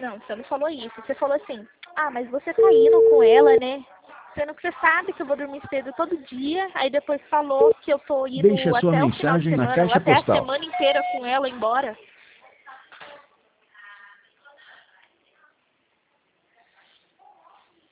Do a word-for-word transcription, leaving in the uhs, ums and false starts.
Não, você não falou isso. Você falou assim, ah, mas você tá indo com ela, né? Sendo que você sabe que eu vou dormir cedo todo dia. Aí depois falou que eu tô indo Deixe a sua até o final de mensagem na semana, ou caixa até a postal. semana inteira com ela embora.